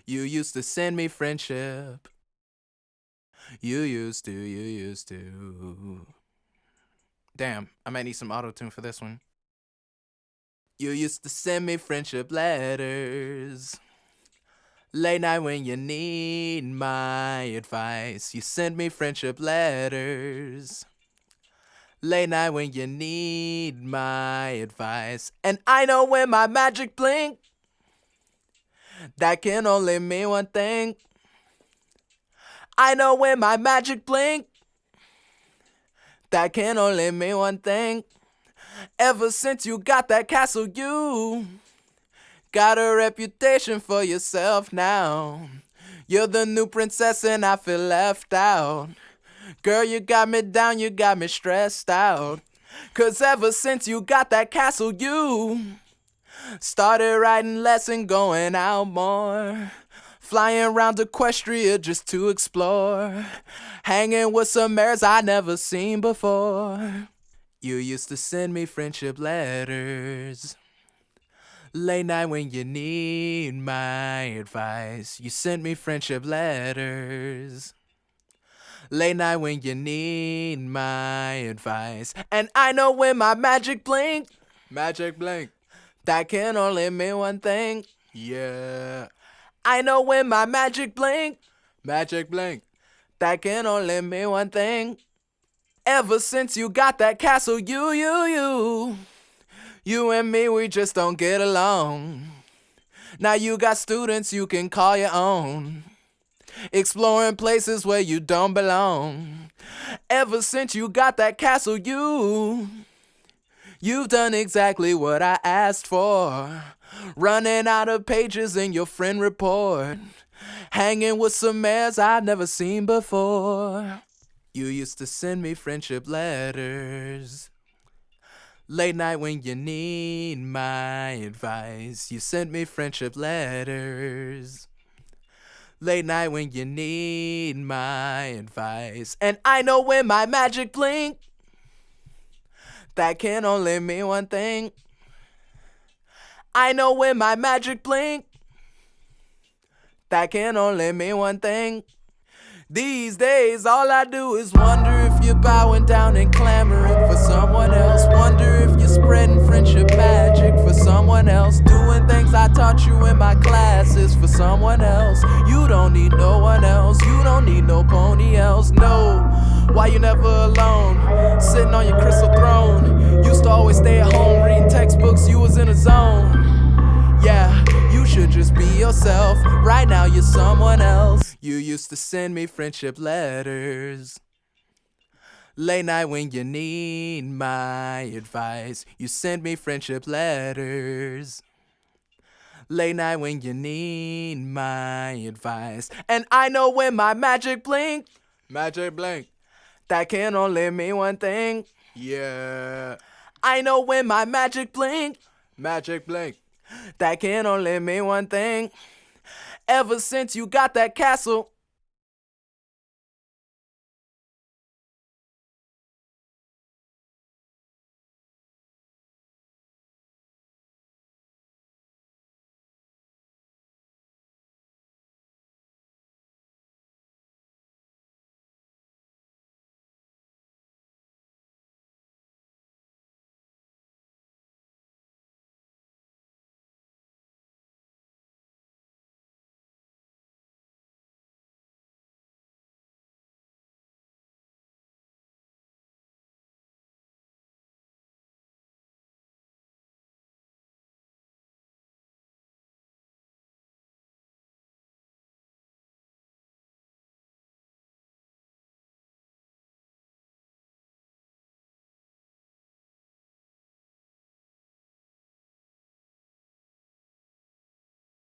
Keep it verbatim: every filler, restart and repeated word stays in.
You used to send me friendship. You used to, you used to. Damn, I might need some auto tune for this one. You used to send me friendship letters. Late night when you need my advice. You send me friendship letters. Late night when you need my advice. And I know when my magic blink, that can only mean one thing. I know when my magic blink, that can only mean one thing. Ever since you got that castle, you got a reputation for yourself now. You're the new princess and I feel left out. Girl, you got me down, you got me stressed out. Cause ever since you got that castle, you started writing less and going out more. Flying around Equestria just to explore. Hanging with some mares I never seen before. You used to send me friendship letters. Late night when you need my advice. You sent me friendship letters. Late night when you need my advice. And I know when my magic blink, magic blink, that can only mean one thing. Yeah. I know when my magic blink, magic blink, that can only mean one thing. Ever since you got that castle, you, you, you, you and me, we just don't get along. Now you got students you can call your own, exploring places where you don't belong. Ever since you got that castle, you, you've done exactly what I asked for. Running out of pages in your friend report. Hanging with some mares I've never seen before. You used to send me friendship letters. Late night when you need my advice. You sent me friendship letters. Late night when you need my advice. And I know when my magic blink, that can only mean one thing. I know when my magic blink, that can only mean one thing. These days all I do is wonder if you're bowing down and clamoring for someone else. Wonder if you're spreading friendship magic for someone else. Doing things I taught you in my classes for someone else. You don't need no one else. You don't need no pony else. No, why you never alone? Sitting on your crystal throne. Used to always stay at home reading textbooks. You was in a zone. Yeah, you should just be yourself. Right now you're someone else. You used to send me friendship letters. Late night when you need my advice. You sent me friendship letters. Late night when you need my advice. And I know when my magic blink, magic blink, that can only mean one thing. Yeah. I know when my magic blink, magic blink, that can only mean one thing. Ever since you got that castle,